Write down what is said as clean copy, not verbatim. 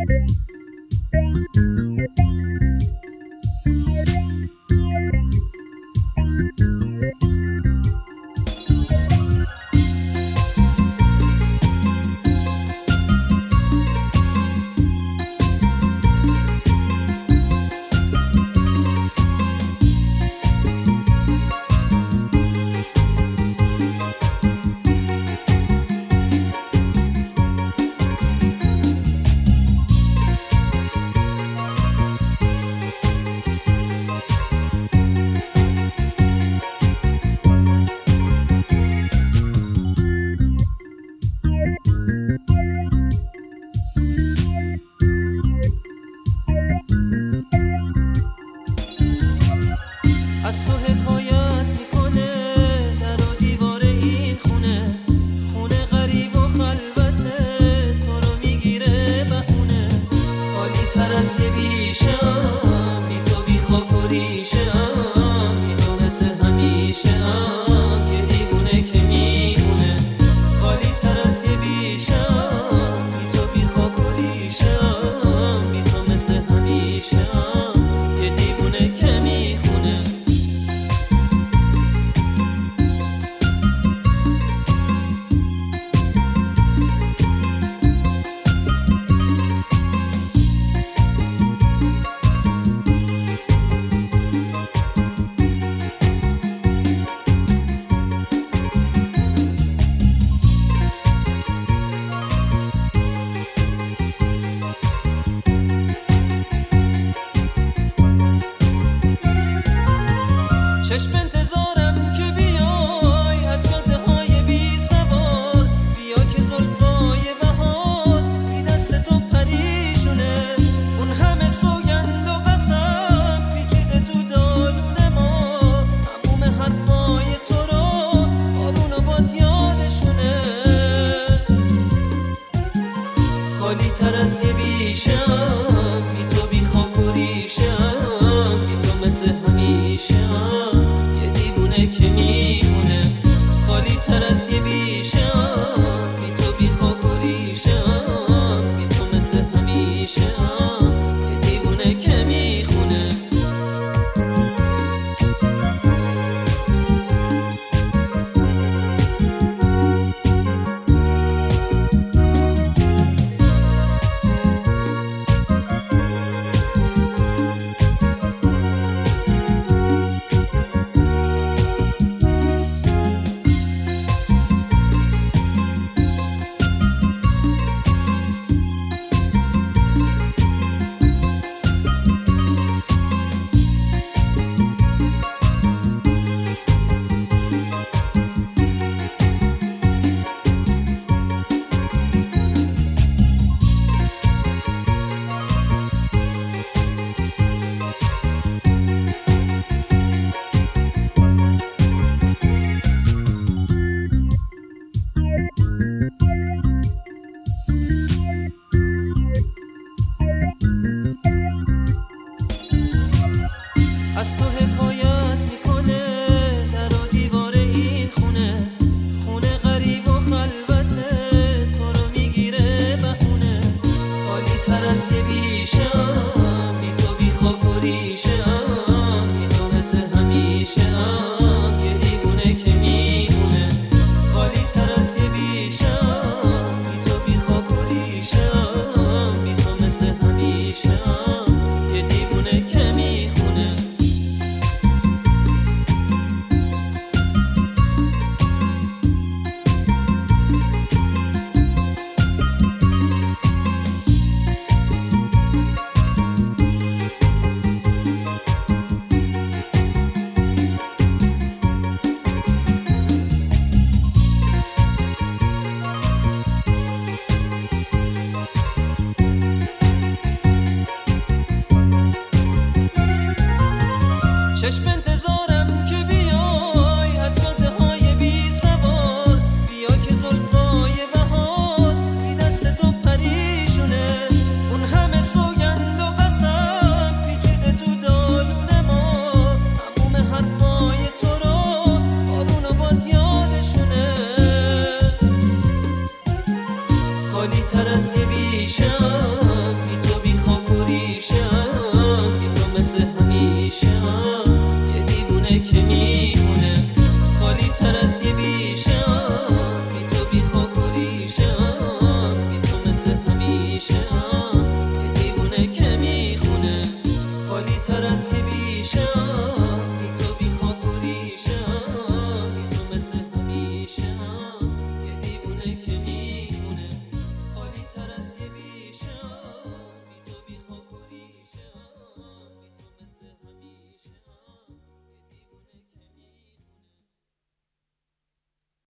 از تو حکایت میکنه در و دیوار این خونه، خونه غریب و خلوته، تو رو میگیره بهونه. خالی تر از یه بیشم، بی تو بی خاک و ریشم، بی تو مثل همیشم، یه دیوونه که میمونه. خالی تر از یه بیشم، بی تو بی خاک و ریشم، بی تو مثل همیشم، یه دیوونه که میخونه. چشم انتظارم که بیای از جاده های بی سوار، بیا که زلفای بهار بی دست تو پریشونه. اون همه سوگند و قسم پیچیده تو دالون ما، تموم حرفای تو رو بارون و باد یادشونه. خالی تر از یه بیشم، بی تو بی خاک و ریشم، بی تو مثل همیشم، که میمونه. خالی تر از یه بیشم، بی تو بی خاک و ریشم، بی تو مثل همیشم، یه دیوونه که میخونه. از تو حکایت میکنه در و دیوار این خونه، خونه غریب و خلوته، تو رو میگیره بهونه. خالی تر از یه بیشم، بی تو بی خاک و ریشم، بی تو مثل همیشم، یه دیوونه که میمونه. خالی تر از یه بیشم، بی تو بی خاک و ریشم، بی تو مثل همیشم، یه دیوونه که میخونه. چشم انتظارم که بیای از جاده های بی سوار، بیا که زلفای بهار بی دست تو پریشونه. اون همه سوگند و قسم پیچیده تو دالون ما، تموم حرفای تو رو بارون و باد یادشونه. خالی تر از یه بیشم، از یه بیشه